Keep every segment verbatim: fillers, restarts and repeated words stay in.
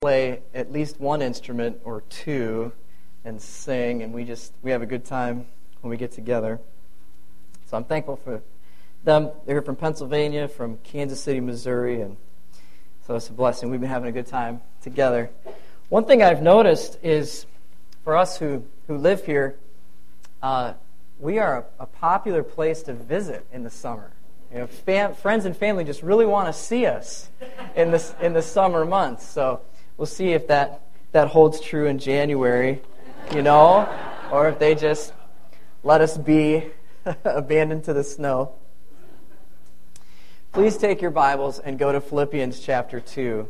play at least one instrument or two and sing, and we just we have a good time when we get together. So I'm thankful for them. They're here from Pennsylvania, from Kansas City, Missouri, and so it's a blessing. We've been having a good time together. One thing I've noticed is, for us who, who live here, uh, we are a, a popular place to visit in the summer. You know, fam- friends and family just really want to see us in this in the summer months. So we'll see if that, that holds true in January, you know, or if they just let us be abandoned to the snow. Please take your Bibles and go to Philippians chapter two.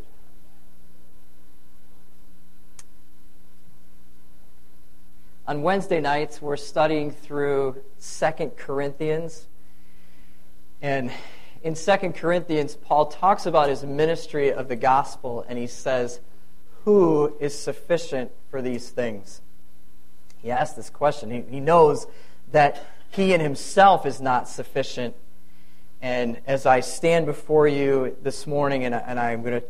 On Wednesday nights, we're studying through Second Corinthians. And in Second Corinthians, Paul talks about his ministry of the gospel, and he says, who is sufficient for these things? He asks this question. He, he knows that he in himself is not sufficient. And as I stand before you this morning, and, and I'm going to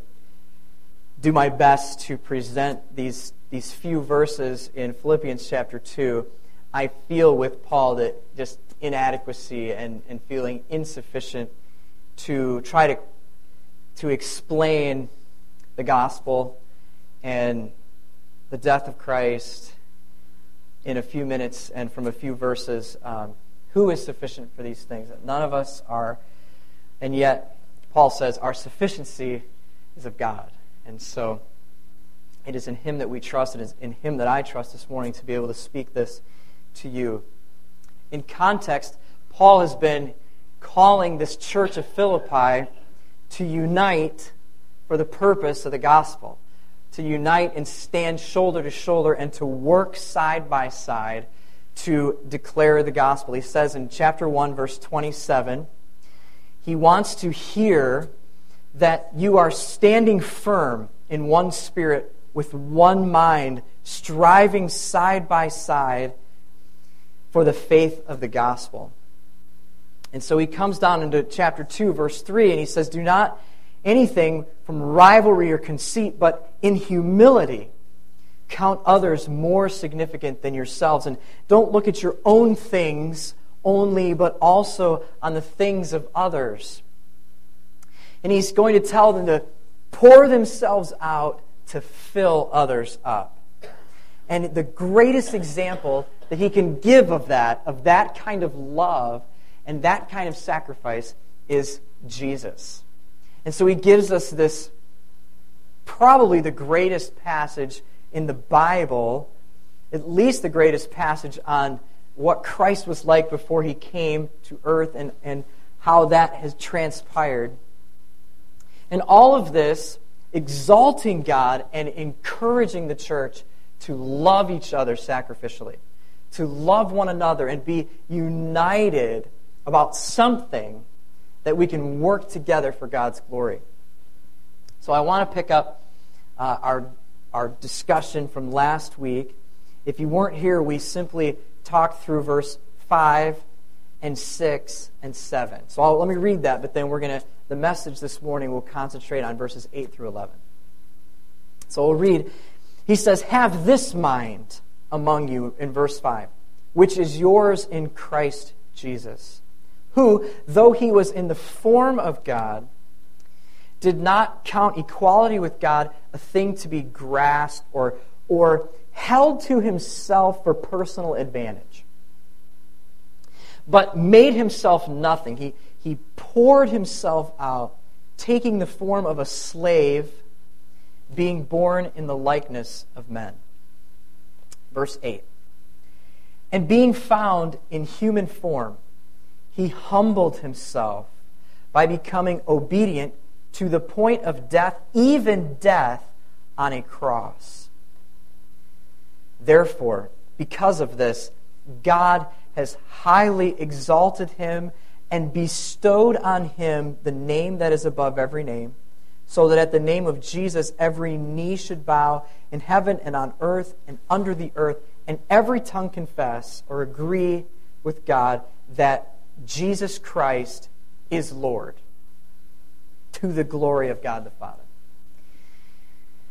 do my best to present these, these few verses in Philippians chapter two, I feel with Paul that just inadequacy and, and feeling insufficient to try to, to explain the gospel and the death of Christ in a few minutes and from a few verses. Um, who is sufficient for these things? None of us are. And yet, Paul says, our sufficiency is of God. And so, it is in Him that we trust. It is in Him that I trust this morning to be able to speak this to you. In context, Paul has been calling this church of Philippi to unite for the purpose of the gospel. To unite and stand shoulder to shoulder and to work side by side to declare the gospel. He says in chapter one, verse twenty-seven, he wants to hear that you are standing firm in one spirit, with one mind, striving side by side for the faith of the gospel. And so he comes down into chapter two, verse three, and he says, do not anything from rivalry or conceit, but in humility count others more significant than yourselves. And don't look at your own things only, but also on the things of others. And he's going to tell them to pour themselves out to fill others up. And the greatest example that he can give of that, of that kind of love and that kind of sacrifice, is Jesus. And so he gives us this, probably the greatest passage in the Bible, at least the greatest passage on what Christ was like before He came to earth and, and how that has transpired. And all of this exalting God and encouraging the church to love each other sacrificially, to love one another and be united about something that we can work together for God's glory. So I want to pick up uh, our, our discussion from last week. If you weren't here, we simply talked through verse five and six and seven. So I'll, let me read that, but then we're going to, the message this morning will concentrate on verses eight through eleven. So we'll read, he says, have this mind among you in verse five, which is yours in Christ Jesus, who, though He was in the form of God, did not count equality with God a thing to be grasped or, or held to Himself for personal advantage, but made Himself nothing. He, he poured Himself out, taking the form of a slave, being born in the likeness of men. Verse eight. And being found in human form, He humbled Himself by becoming obedient to the point of death, even death on a cross. Therefore, because of this, God has highly exalted Him and bestowed on Him the name that is above every name, so that at the name of Jesus every knee should bow in heaven and on earth and under the earth, and every tongue confess or agree with God that Jesus Christ is Lord, to the glory of God the Father.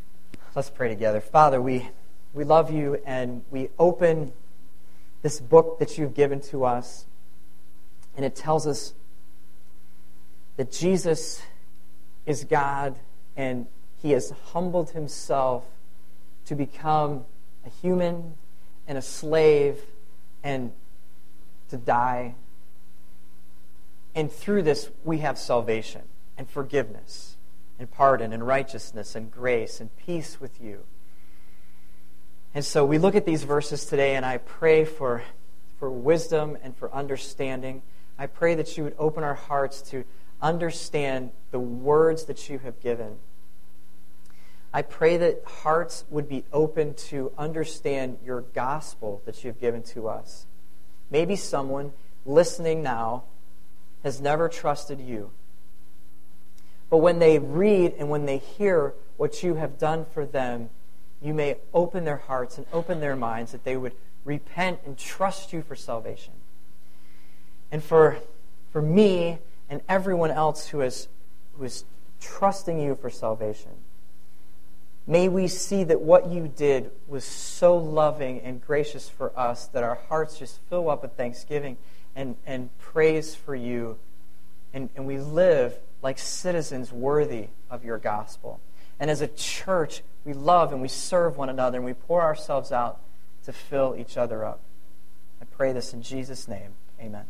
Let's pray together. Father, we, we love you, and we open this book that you've given to us, and it tells us that Jesus is God, and he has humbled himself to become a human and a slave and to die. And through this, we have salvation and forgiveness and pardon and righteousness and grace and peace with you. And so we look at these verses today, and I pray for, for wisdom and for understanding. I pray that you would open our hearts to understand the words that you have given. I pray that hearts would be open to understand your gospel that you've given to us. Maybe someone listening now has never trusted you. But when they read and when they hear what you have done for them, you may open their hearts and open their minds that they would repent and trust you for salvation. And for, for me and everyone else who is, who is trusting you for salvation, may we see that what you did was so loving and gracious for us that our hearts just fill up with thanksgiving and, and praise for you. And, and we live like citizens worthy of your gospel. And as a church, we love and we serve one another, and we pour ourselves out to fill each other up. I pray this in Jesus' name. Amen.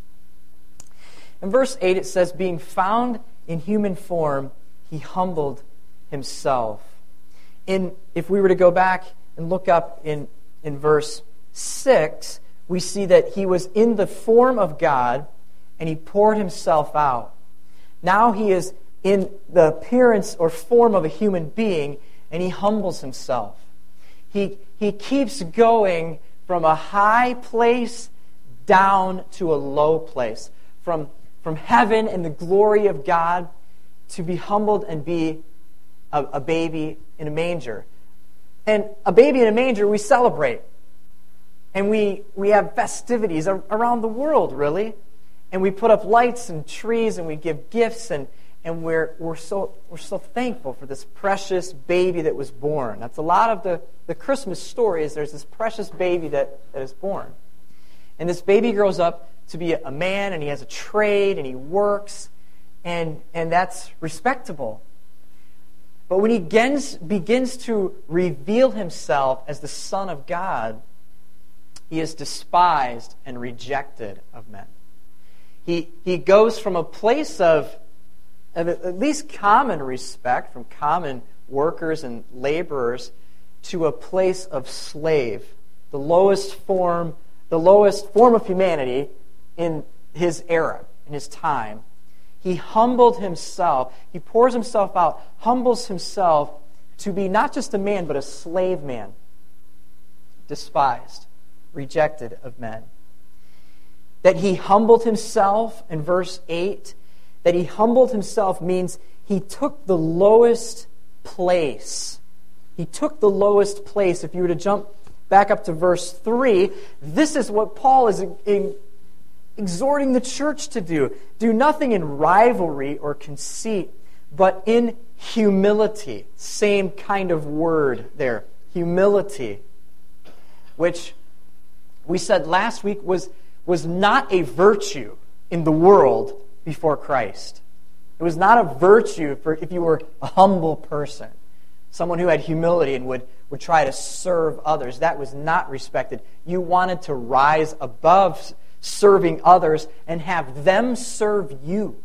In verse eight, it says, being found in human form, he humbled himself. In, if we were to go back and look up in, in verse six, we see that he was in the form of God, and he poured himself out. Now he is in the appearance or form of a human being, and he humbles himself. He, he keeps going from a high place down to a low place. From, from heaven and the glory of God to be humbled and be a, a baby in a manger. And a baby in a manger we celebrate. And we, we have festivities around the world, really. And we put up lights and trees, and we give gifts, and, and we're we're so we're so thankful for this precious baby that was born. That's a lot of the, the Christmas story is there's this precious baby that, that is born. And this baby grows up to be a man, and he has a trade, and he works, and and that's respectable. But when he begins, begins to reveal himself as the Son of God, he is despised and rejected of men. He, he goes from a place of, of at least common respect from common workers and laborers to a place of slave, the lowest form, the lowest form of humanity in his era, in his time. He humbled himself. He pours himself out, humbles himself to be not just a man, but a slave man, despised, rejected of men. That he humbled himself in verse eight, that he humbled himself means he took the lowest place. He took the lowest place. If you were to jump back up to verse three, this is what Paul is in, exhorting the church to do. Do nothing in rivalry or conceit, but in humility. Same kind of word there, humility, which we said last week was was not a virtue in the world before Christ. It was not a virtue for if you were a humble person, someone who had humility and would, would try to serve others. That was not respected. You wanted to rise above serving others and have them serve you.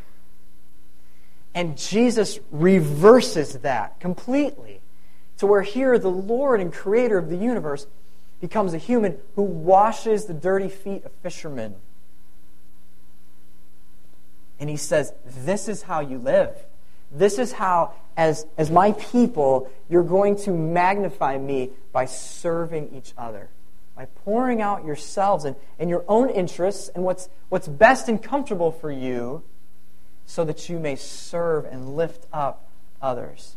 And Jesus reverses that completely to where here the Lord and Creator of the universe becomes a human who washes the dirty feet of fishermen. And he says, this is how you live. This is how, as, as my people, you're going to magnify me by serving each other, by pouring out yourselves and, and your own interests and what's, what's best and comfortable for you so that you may serve and lift up others.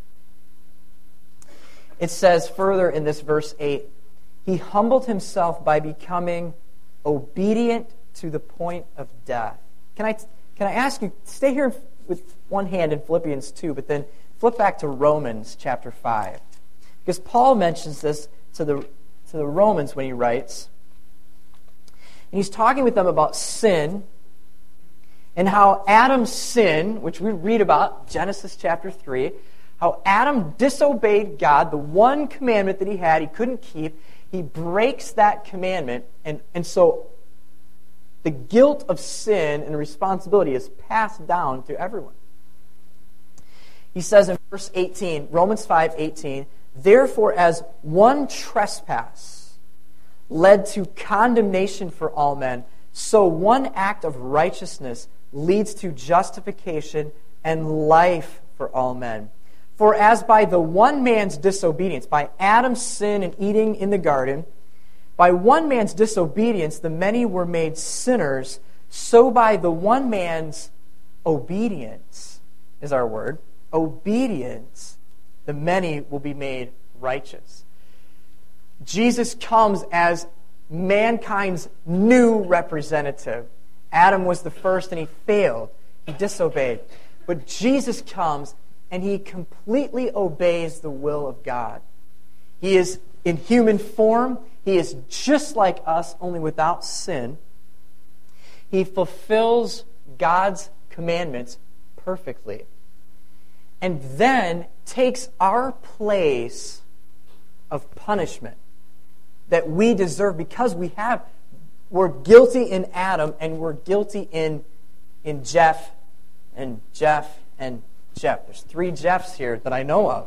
It says further in this verse eight, he humbled himself by becoming obedient to the point of death. Can I can I ask you, stay here with one hand in Philippians two, but then flip back to Romans chapter five. Because Paul mentions this to the, to the Romans when he writes. And he's talking with them about sin and how Adam's sin, which we read about, Genesis chapter three, how Adam disobeyed God, the one commandment that he had, he couldn't keep. He breaks that commandment, and, and so the guilt of sin and responsibility is passed down to everyone. He says in verse eighteen, Romans five eighteen, therefore as one trespass led to condemnation for all men, so one act of righteousness leads to justification and life for all men. For as by the one man's disobedience, by Adam's sin and eating in the garden, by one man's disobedience the many were made sinners, so by the one man's obedience, is our word, obedience, the many will be made righteous. Jesus comes as mankind's new representative. Adam was the first and he failed. He disobeyed. But Jesus comes and he completely obeys the will of God. He is in human form. He is just like us, only without sin. He fulfills God's commandments perfectly. And then takes our place of punishment that we deserve because we have, we're guilty in Adam and we're guilty in, in Jeff and Jeff and Jeff. There's three Jeffs here that I know of.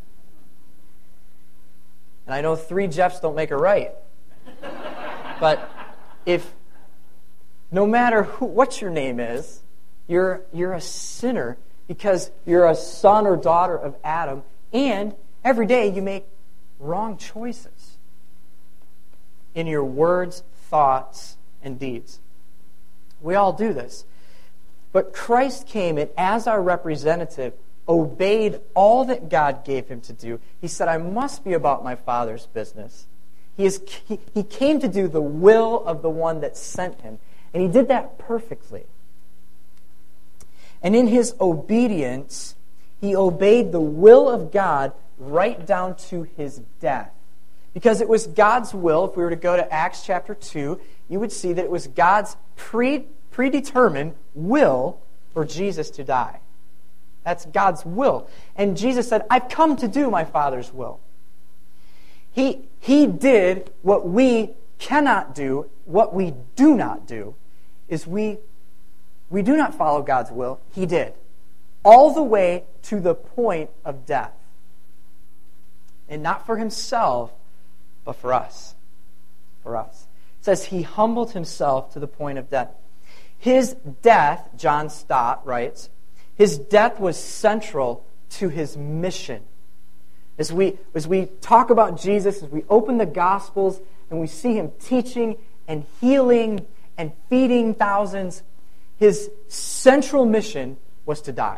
And I know three Jeffs don't make a right. But if, no matter who, what your name is, you're, you're a sinner because you're a son or daughter of Adam, and every day you make wrong choices in your words, thoughts, and deeds. We all do this. But Christ came and, as our representative, obeyed all that God gave him to do. He said, I must be about my Father's business. He, is, he, he came to do the will of the one that sent him. And he did that perfectly. And in his obedience, he obeyed the will of God right down to his death. Because it was God's will. If we were to go to Acts chapter two, you would see that it was God's pre, predetermined will for Jesus to die. That's God's will. And Jesus said, I've come to do my Father's will. He, he did what we cannot do, what we do not do, is we, we do not follow God's will. He did. All the way to the point of death. And not for himself, but for us. For us. It says he humbled himself to the point of death. His death, John Stott writes, his death was central to his mission. As we, as we talk about Jesus, as we open the Gospels and we see him teaching and healing and feeding thousands, his central mission was to die.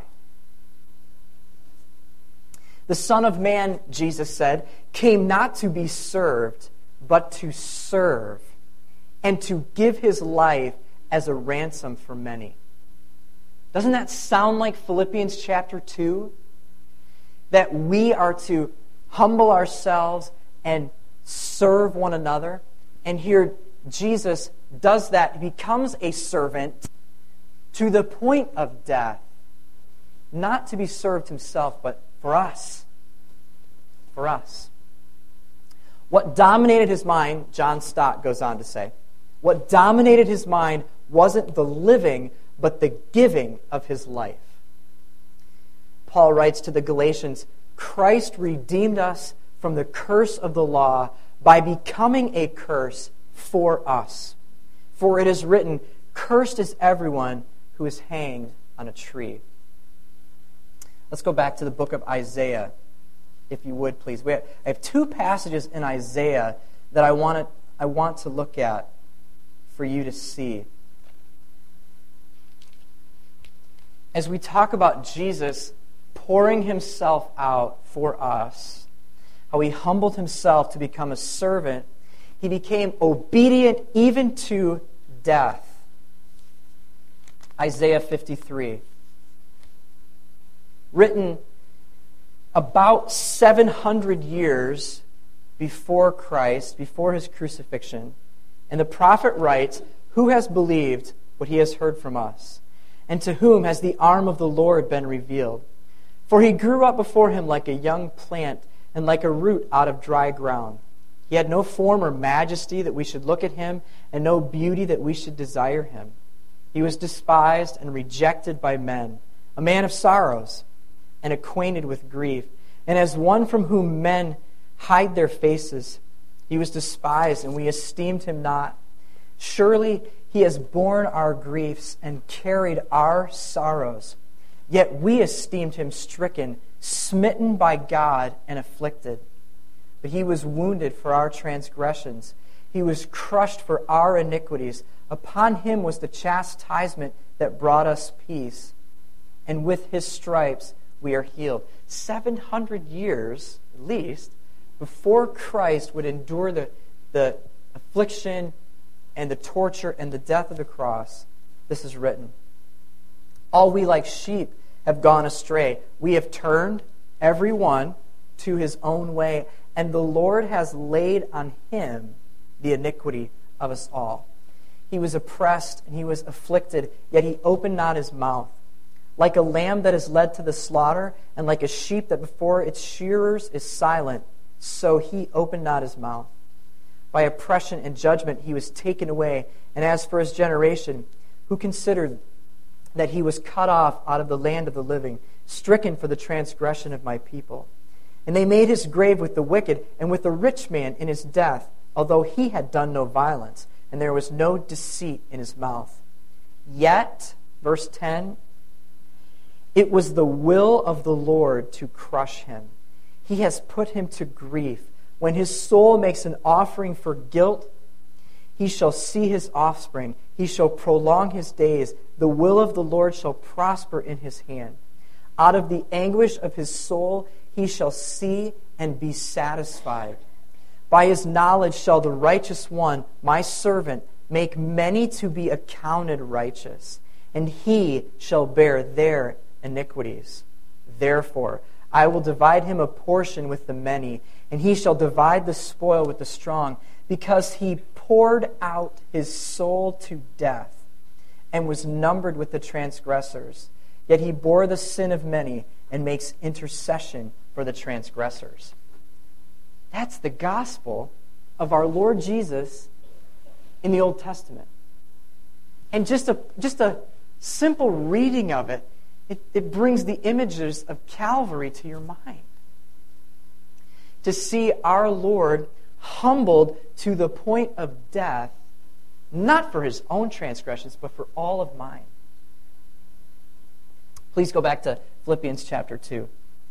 The Son of Man, Jesus said, came not to be served, but to serve, and to give his life as a ransom for many. Doesn't that sound like Philippians chapter two? That we are to humble ourselves and serve one another. And here Jesus does that. He becomes a servant to the point of death. Not to be served himself, but for us. For us. What dominated his mind, John Stott goes on to say, what dominated his mind wasn't the living, but the giving of his life. Paul writes to the Galatians, Christ redeemed us from the curse of the law by becoming a curse for us. For it is written, cursed is everyone who is hanged on a tree. Let's go back to the book of Isaiah, if you would, please. We have, I have two passages in Isaiah that I want to, I want to look at for you to see. As we talk about Jesus pouring himself out for us, how he humbled himself to become a servant, he became obedient even to death. Isaiah fifty-three. Written about seven hundred years before Christ, before his crucifixion, and the prophet writes, "Who has believed what he has heard from us? And to whom has the arm of the Lord been revealed? For he grew up before him like a young plant and like a root out of dry ground. He had no form or majesty that we should look at him, and no beauty that we should desire him. He was despised and rejected by men, a man of sorrows and acquainted with grief. And as one from whom men hide their faces, he was despised, and we esteemed him not. Surely he has borne our griefs and carried our sorrows. Yet we esteemed him stricken, smitten by God, and afflicted. But he was wounded for our transgressions. He was crushed for our iniquities. Upon him was the chastisement that brought us peace. And with his stripes we are healed." Seven hundred years, at least, before Christ would endure the, the affliction and the torture and the death of the cross, this is written. "All we like sheep have gone astray. We have turned every one to his own way, and the Lord has laid on him the iniquity of us all. He was oppressed and he was afflicted, yet he opened not his mouth. Like a lamb that is led to the slaughter, and like a sheep that before its shearers is silent, so he opened not his mouth. By oppression and judgment he was taken away. And as for his generation, who considered that he was cut off out of the land of the living, stricken for the transgression of my people? And they made his grave with the wicked and with the rich man in his death, although he had done no violence, and there was no deceit in his mouth. Yet," verse ten, "it was the will of the Lord to crush him. He has put him to grief. When his soul makes an offering for guilt, he shall see his offspring. He shall prolong his days. The will of the Lord shall prosper in his hand. Out of the anguish of his soul he shall see and be satisfied. By his knowledge shall the righteous one, my servant, make many to be accounted righteous, and he shall bear their iniquities. Therefore, I will divide him a portion with the many, and he shall divide the spoil with the strong, because he poured out his soul to death and was numbered with the transgressors. Yet he bore the sin of many and makes intercession for the transgressors." That's the gospel of our Lord Jesus in the Old Testament. And just a, just a simple reading of it, it, it brings the images of Calvary to your mind. To see our Lord humbled to the point of death, not for his own transgressions, but for all of mine. Please go back to Philippians chapter two.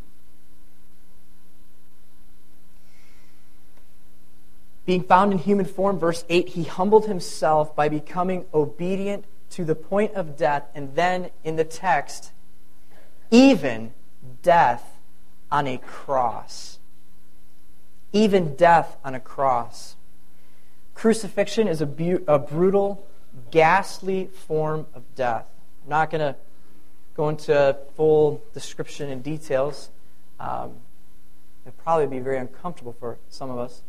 Being found in human form, verse eight, he humbled himself by becoming obedient to the point of death, and then in the text, even death on a cross. Even death on a cross. Crucifixion is a, bu- a brutal, ghastly form of death. I'm not going to go into full description and details. Um, it'd probably be very uncomfortable for some of us.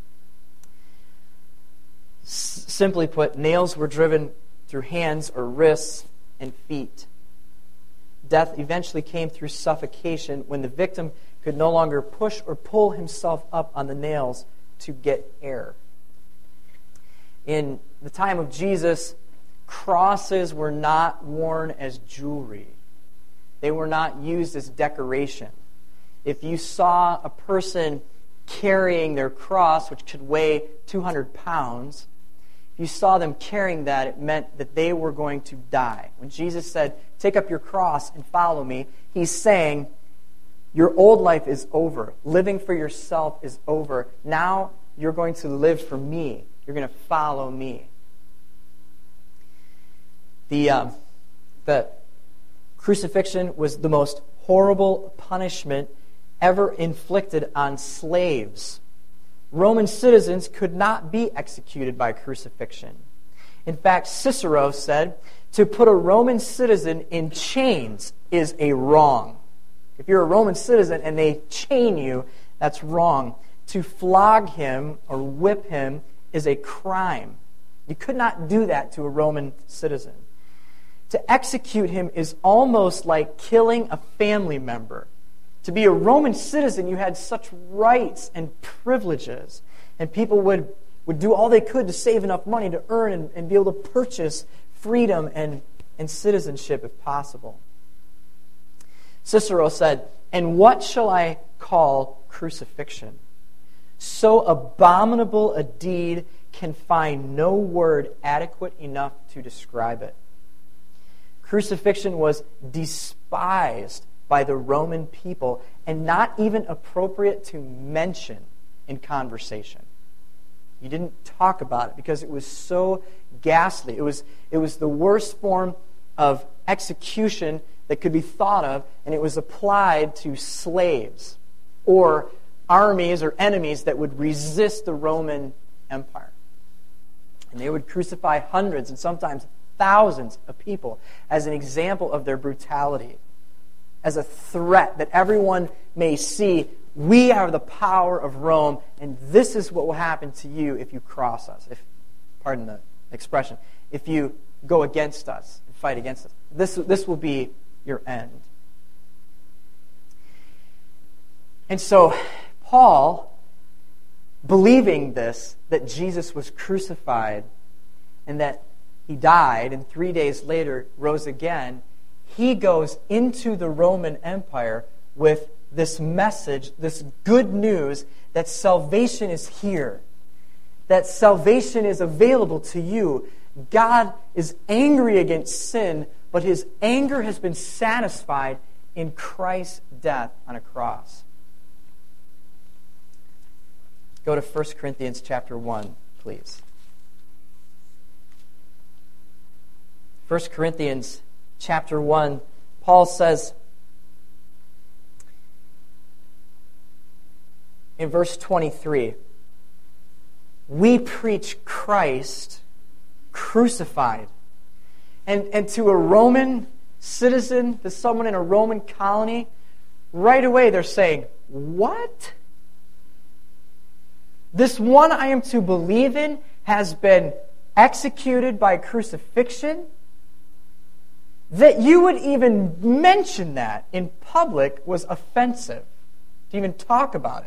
S- simply put, nails were driven through hands or wrists and feet. Death eventually came through suffocation when the victim could no longer push or pull himself up on the nails to get air. In the time of Jesus, crosses were not worn as jewelry. They were not used as decoration. If you saw a person carrying their cross, which could weigh two hundred pounds, if you saw them carrying that, it meant that they were going to die. When Jesus said, "Take up your cross and follow me," he's saying, your old life is over. Living for yourself is over. Now you're going to live for me. You're going to follow me. The, um, the crucifixion was the most horrible punishment ever inflicted on slaves. Roman citizens could not be executed by crucifixion. In fact, Cicero said, to put a Roman citizen in chains is a wrong. If you're a Roman citizen and they chain you, that's wrong. To flog him or whip him is a crime. You could not do that to a Roman citizen. To execute him is almost like killing a family member. To be a Roman citizen, you had such rights and privileges, and people would, would do all they could to save enough money to earn and, and be able to purchase freedom and, and citizenship if possible. Cicero said, "And what shall I call crucifixion? So abominable a deed can find no word adequate enough to describe it." Crucifixion was despised by the Roman people and not even appropriate to mention in conversation. You didn't talk about it because it was so ghastly. It was, it was the worst form of execution that could be thought of, and it was applied to slaves or armies or enemies that would resist the Roman Empire. And they would crucify hundreds and sometimes thousands of people as an example of their brutality, as a threat that everyone may see. We are the power of Rome, and this is what will happen to you if you cross us, if, pardon the expression, if you go against us and fight against us. This, this will be your end. And so Paul, believing this, that Jesus was crucified and that he died and three days later rose again, he goes into the Roman Empire with this message, this good news that salvation is here, that salvation is available to you. God is angry against sin, but his anger has been satisfied in Christ's death on a cross. Go to First Corinthians chapter one, please. First Corinthians chapter one, Paul says in verse twenty-three, "We preach Christ crucified." And, and to a Roman citizen, to someone in a Roman colony, right away they're saying, "What? This one I am to believe in has been executed by crucifixion? That you would even mention that in public was offensive, to even talk about it."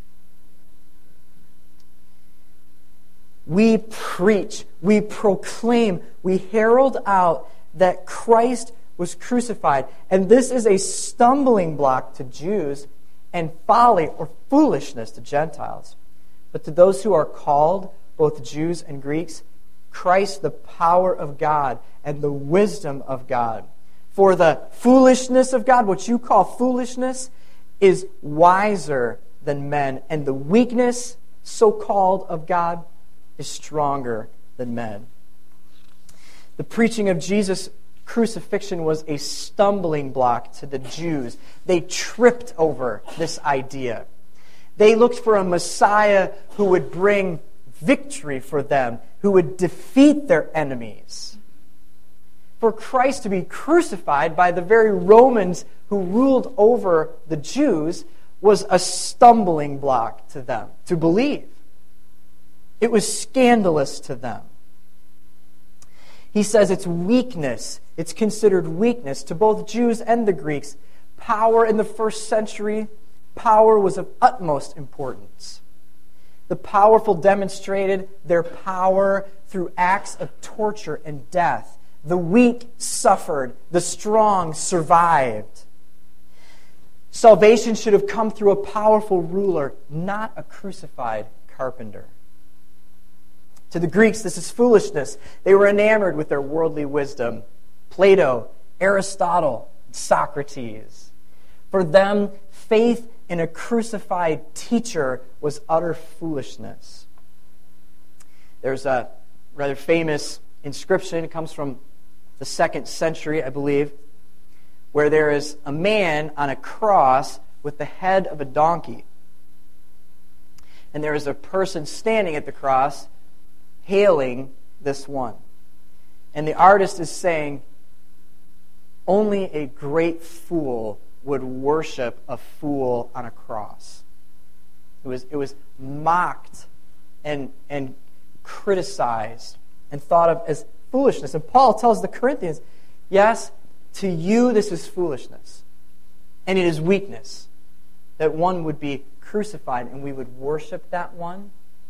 We preach, we proclaim, we herald out that Christ was crucified. And this is a stumbling block to Jews and folly or foolishness to Gentiles. But to those who are called, both Jews and Greeks, Christ the power of God and the wisdom of God. For the foolishness of God, what you call foolishness, is wiser than men, and the weakness, so-called, of God is stronger than men. The preaching of Jesus' crucifixion was a stumbling block to the Jews. They tripped over this idea. They looked for a Messiah who would bring victory for them, who would defeat their enemies. For Christ to be crucified by the very Romans who ruled over the Jews was a stumbling block to them to believe. It was scandalous to them. He says it's weakness. It's considered weakness to both Jews and the Greeks. Power in the first century, power was of utmost importance. The powerful demonstrated their power through acts of torture and death. The weak suffered. The strong survived. Salvation should have come through a powerful ruler, not a crucified carpenter. To the Greeks, this is foolishness. They were enamored with their worldly wisdom. Plato, Aristotle, Socrates. For them, faith in a crucified teacher was utter foolishness. There's a rather famous inscription. It comes from the second century, I believe, where there is a man on a cross with the head of a donkey. And there is a person standing at the cross hailing this one. And the artist is saying, only a great fool would worship a fool on a cross. It was, it was mocked and, and criticized and thought of as foolishness. And Paul tells the Corinthians, yes, to you this is foolishness. And it is weakness that one would be crucified and we would worship that one.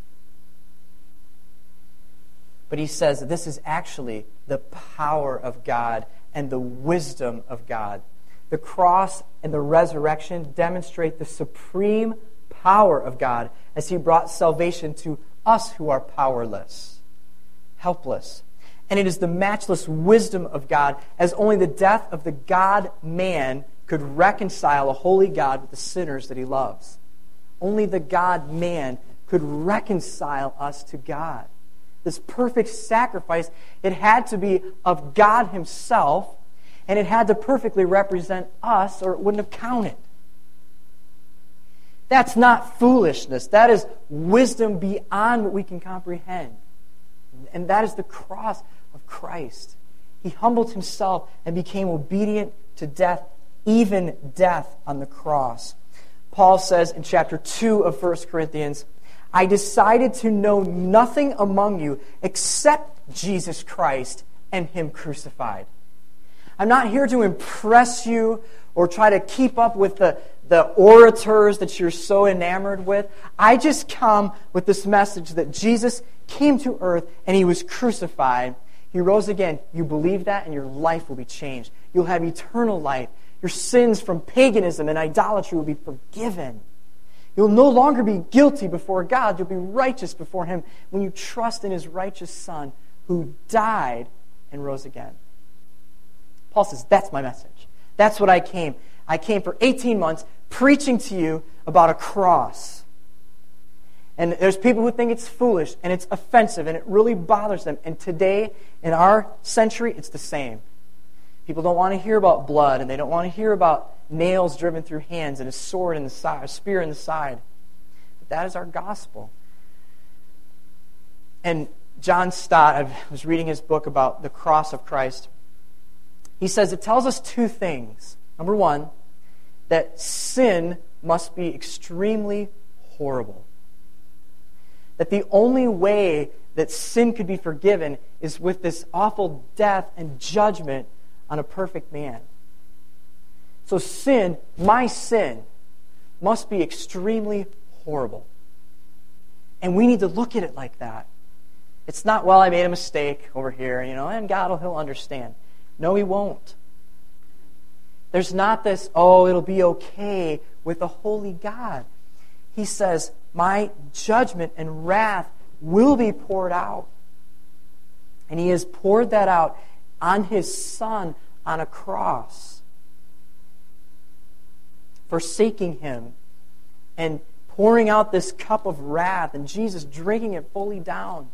But he says that this is actually the power of God and the wisdom of God. The cross and the resurrection demonstrate the supreme power of God as he brought salvation to us who are powerless, helpless. And it is the matchless wisdom of God as only the death of the God-man could reconcile a holy God with the sinners that he loves. Only the God-man could reconcile us to God. This perfect sacrifice, it had to be of God himself, and it had to perfectly represent us, or it wouldn't have counted. That's not foolishness. That is wisdom beyond what we can comprehend. And that is the cross of Christ. He humbled himself and became obedient to death, even death on the cross. Paul says in chapter two of First Corinthians, I decided to know nothing among you except Jesus Christ and him crucified. I'm not here to impress you or try to keep up with the, the orators that you're so enamored with. I just come with this message that Jesus came to earth and he was crucified. He rose again. You believe that and your life will be changed. You'll have eternal life. Your sins from paganism and idolatry will be forgiven. You'll no longer be guilty before God. You'll be righteous before him when you trust in his righteous Son who died and rose again. Paul says, that's my message. That's what I came. I came for eighteen months preaching to you about a cross. And there's people who think it's foolish and it's offensive and it really bothers them. And today, in our century, it's the same. People don't want to hear about blood and they don't want to hear about nails driven through hands and a sword in the side, a spear in the side. But that is our gospel. And John Stott, I was reading his book about the cross of Christ. He says it tells us two things. Number one, that sin must be extremely horrible. That the only way that sin could be forgiven is with this awful death and judgment on a perfect man. So sin, my sin, must be extremely horrible. And we need to look at it like that. It's not, well, I made a mistake over here, you know, and God will he'll understand. No, he won't. There's not this, oh, it'll be okay with a holy God. He says, my judgment and wrath will be poured out. And he has poured that out on his Son on a cross, forsaking him and pouring out this cup of wrath, and Jesus drinking it fully down.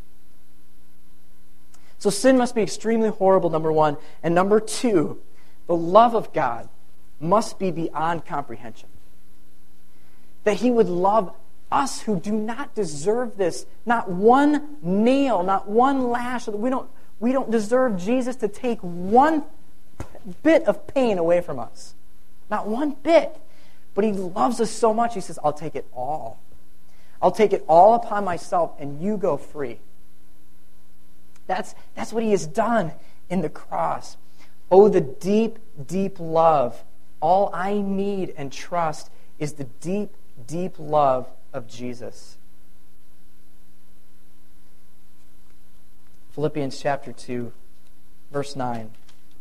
So sin must be extremely horrible, number one. And number two, the love of God must be beyond comprehension. That he would love us who do not deserve this. Not one nail, not one lash. We don't, we don't deserve Jesus to take one bit of pain away from us. Not one bit. But he loves us so much, he says, I'll take it all. I'll take it all upon myself and you go free. That's, that's what he has done in the cross. Oh, the deep, deep love. All I need and trust is the deep, deep love of Jesus. Philippians chapter two, verse nine.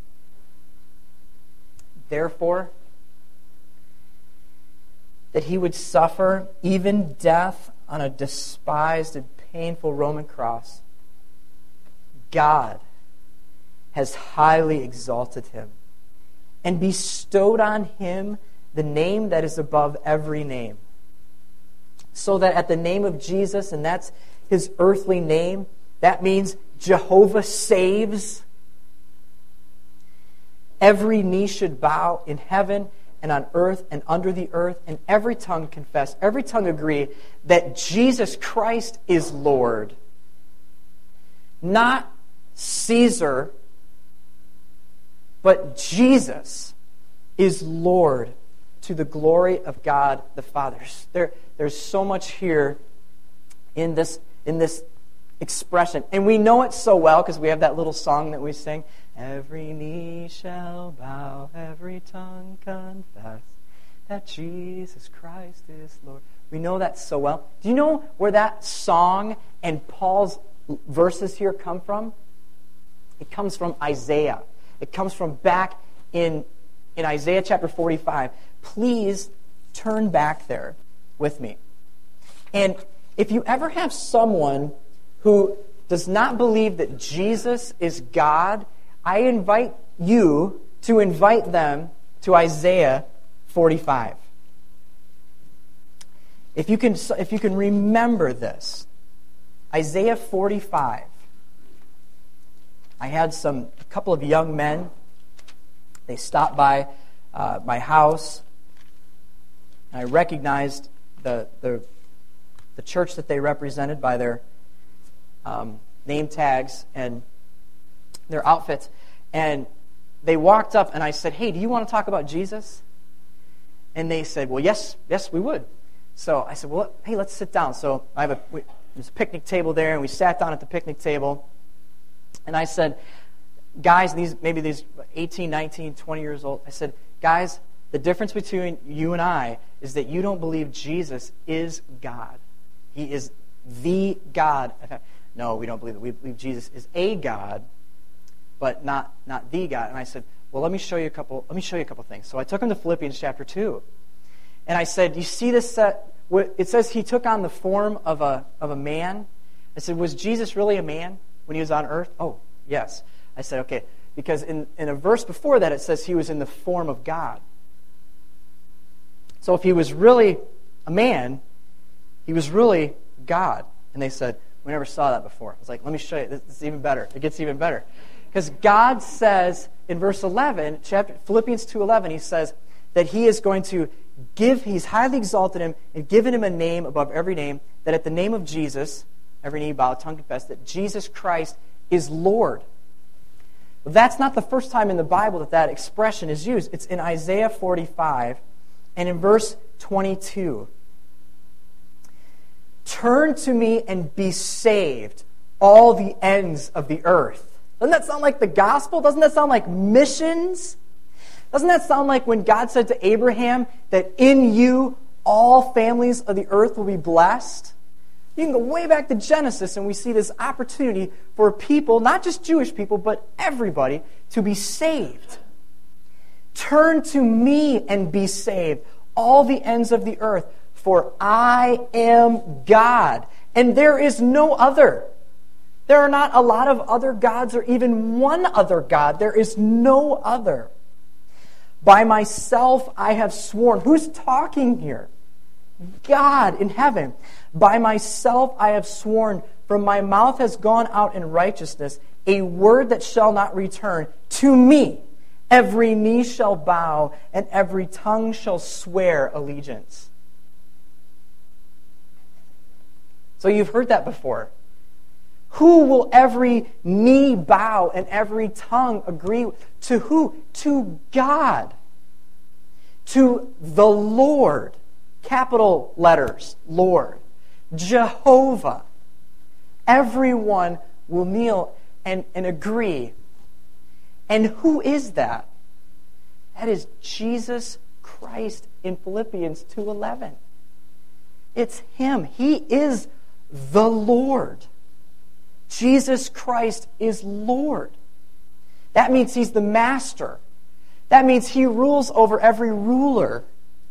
Therefore, that he would suffer even death on a despised and painful Roman cross, God has highly exalted him and bestowed on him the name that is above every name. So that at the name of Jesus, and that's his earthly name, that means Jehovah saves, every knee should bow in heaven and on earth and under the earth, and every tongue confess, every tongue agree that Jesus Christ is Lord. Not Caesar, but Jesus is Lord, to the glory of God the Father. There, there's so much here in this, in this expression. And we know it so well because we have that little song that we sing. Every knee shall bow, every tongue confess that Jesus Christ is Lord. We know that so well. Do you know where that song and Paul's verses here come from? It comes from Isaiah. It comes from back in, in Isaiah chapter forty-five. Please turn back there with me. And if you ever have someone who does not believe that Jesus is God, I invite you to invite them to Isaiah forty-five. If you can, if you can remember this, Isaiah forty-five. I had some a couple of young men. They stopped by uh, my house, and I recognized the the the church that they represented by their um, name tags and their outfits. And they walked up, and I said, "Hey, do you want to talk about Jesus?" And they said, "Well, yes, yes, we would." So I said, "Well, hey, let's sit down." So I have a we, there's a picnic table there, and we sat down at the picnic table. And I said, "Guys, these maybe these eighteen, nineteen, twenty years old." I said, "Guys, the difference between you and I is that you don't believe Jesus is God. He is the God." "No, we don't believe it. We believe Jesus is a God, but not not the God." And I said, "Well, let me show you a couple. Let me show you a couple things." So I took him to Philippians chapter two, and I said, "You see this? Uh, it says he took on the form of a of a man." I said, "Was Jesus really a man when he was on earth?" "Oh, yes." I said, "Okay," because in, in a verse before that it says he was in the form of God. So if he was really a man, he was really God. And they said, "We never saw that before." I was like, "Let me show you. This is even better. It gets even better." Because God says in verse eleven, chapter Philippians two eleven, he says that he is going to give, he's highly exalted him and given him a name above every name, that at the name of Jesus, every knee bow, tongue confess, that Jesus Christ is Lord. Well, that's not the first time in the Bible that that expression is used. It's in Isaiah forty-five and in verse twenty-two. "Turn to me and be saved, all the ends of the earth." Doesn't that sound like the gospel? Doesn't that sound like missions? Doesn't that sound like when God said to Abraham that in you all families of the earth will be blessed? You can go way back to Genesis and we see this opportunity for people, not just Jewish people, but everybody, to be saved. "Turn to me and be saved, all the ends of the earth, for I am God, and there is no other." There are not a lot of other gods or even one other God. There is no other. "By myself I have sworn." Who's talking here? God in heaven. "By myself I have sworn, from my mouth has gone out in righteousness, a word that shall not return. To me every knee shall bow, and every tongue shall swear allegiance." So you've heard that before. Who will every knee bow and every tongue agree to? Who? To God. To the Lord. Capital letters, Lord. Jehovah. Everyone will kneel and, and agree. And who is that? That is Jesus Christ in Philippians two eleven. It's Him. He is the Lord. Jesus Christ is Lord. That means He's the master. That means He rules over every ruler.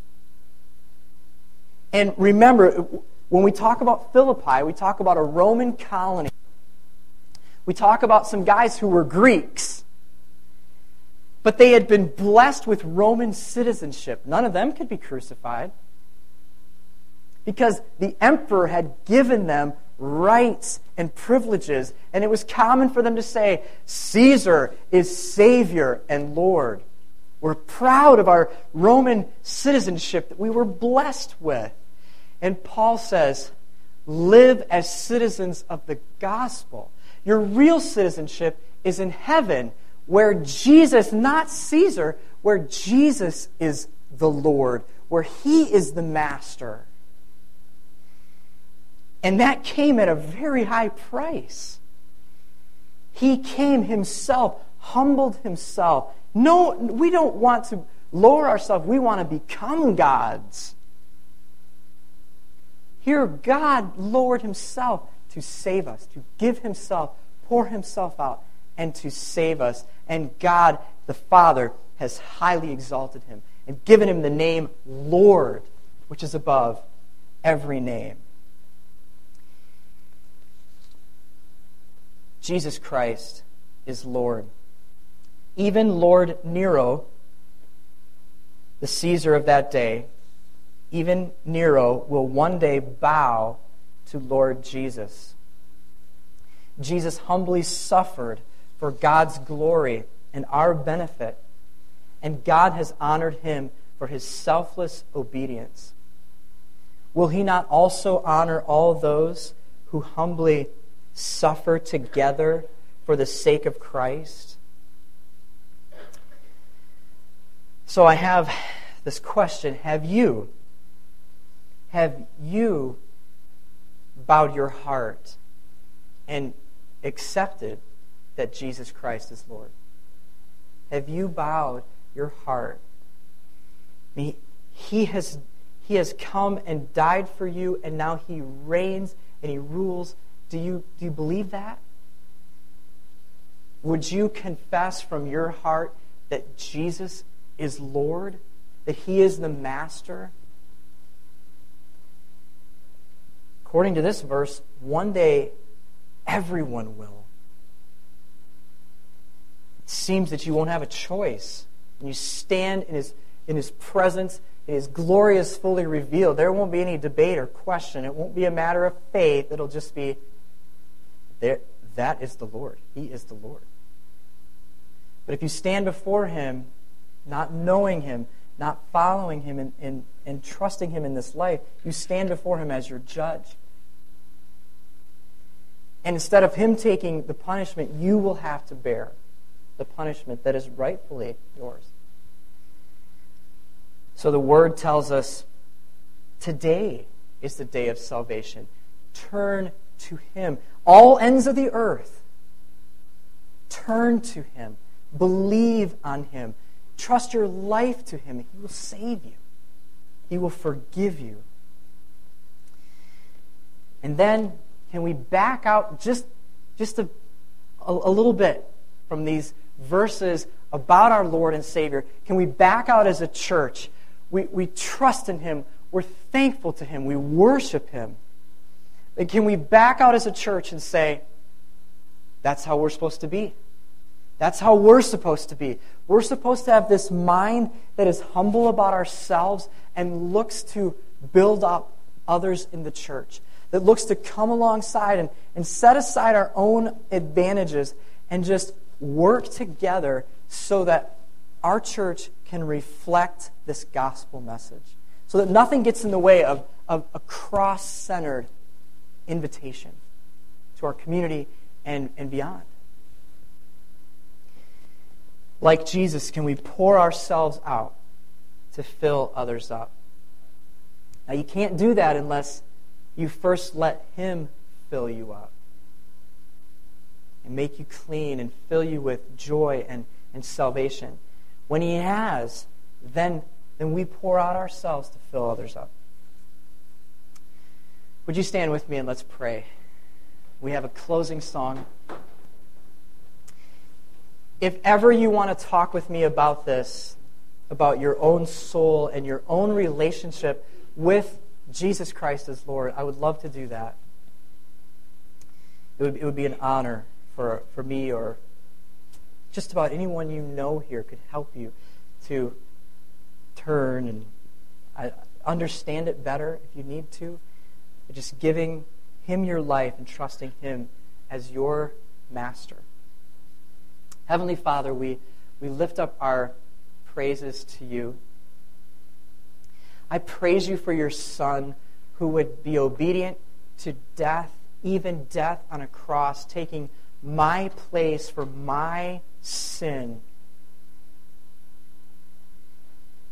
And remember, when we talk about Philippi, we talk about a Roman colony. We talk about some guys who were Greeks. But they had been blessed with Roman citizenship. None of them could be crucified, because the emperor had given them rights and privileges, and it was common for them to say, "Caesar is Savior and Lord." We're proud of our Roman citizenship that we were blessed with. And Paul says, live as citizens of the gospel. Your real citizenship is in heaven, where Jesus, not Caesar, where Jesus is the Lord, where He is the Master. And that came at a very high price. He came Himself, humbled Himself. No, we don't want to lower ourselves. We want to become gods. Here, God lowered Himself to save us, to give Himself, pour Himself out, and to save us. And God, the Father, has highly exalted Him and given Him the name Lord, which is above every name. Jesus Christ is Lord. Even Lord Nero, the Caesar of that day, even Nero will one day bow to Lord Jesus. Jesus humbly suffered for God's glory and our benefit, and God has honored Him for His selfless obedience. Will He not also honor all those who humbly suffer together for the sake of Christ? So I have this question. Have you, have you bowed your heart and accepted that Jesus Christ is Lord? Have you bowed your heart? I mean, he has, he has come and died for you, and now He reigns and He rules. Do you, do you believe that? Would you confess from your heart that Jesus is Lord, that He is the Master? According to this verse, one day everyone will. It seems that you won't have a choice. When you stand in His, in His presence, and His glory is fully revealed, there won't be any debate or question. It won't be a matter of faith. It'll just be, there, that is the Lord. He is the Lord. But if you stand before Him, not knowing Him, not following Him, and, and, and trusting Him in this life, you stand before Him as your judge. And instead of Him taking the punishment, you will have to bear the punishment that is rightfully yours. So the Word tells us, today is the day of salvation. Turn to Him. All ends of the earth, turn to Him. Believe on Him. Trust your life to Him. He will save you. He will forgive you. And then, can we back out just, just a, a, a little bit from these verses about our Lord and Savior? Can we back out as a church? We, we trust in Him. We're thankful to Him. We worship Him. And can we back out as a church and say, that's how we're supposed to be? That's how we're supposed to be. We're supposed to have this mind that is humble about ourselves and looks to build up others in the church, that looks to come alongside and, and set aside our own advantages and just work together so that our church can reflect this gospel message, so that nothing gets in the way of, of a cross-centered invitation to our community and, and beyond. Like Jesus, can we pour ourselves out to fill others up? Now, you can't do that unless you first let Him fill you up and make you clean and fill you with joy and, and salvation. When He has, then, then we pour out ourselves to fill others up. Would you stand with me and let's pray? We have a closing song. If ever you want to talk with me about this, about your own soul and your own relationship with Jesus Christ as Lord, I would love to do that. It would, it would be an honor for, for me, or just about anyone you know here could help you to turn and I, understand it better if you need to. But just giving Him your life and trusting Him as your master. Heavenly Father, we, we lift up our praises to You. I praise You for Your Son, who would be obedient to death, even death on a cross, taking my place for my sin.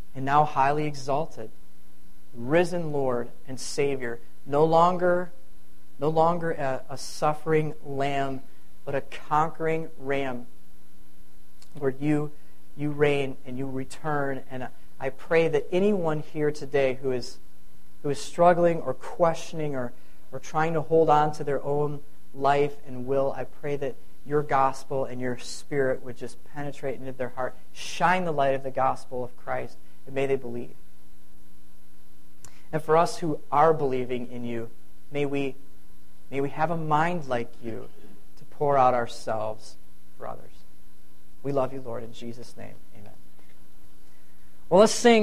and now highly exalted, risen Lord and Savior, no longer, no longer a, a suffering lamb, but a conquering ram. Lord, you, you reign and you return, and I pray that anyone here today who is who is struggling or questioning or, or trying to hold on to their own life and will, I pray that your gospel and your Spirit would just penetrate into their heart, shine the light of the gospel of Christ, and may they believe. And for us who are believing in you, may we, may we have a mind like you to pour out ourselves for others. We love you, Lord, in Jesus' name. Amen. Well, let's sing.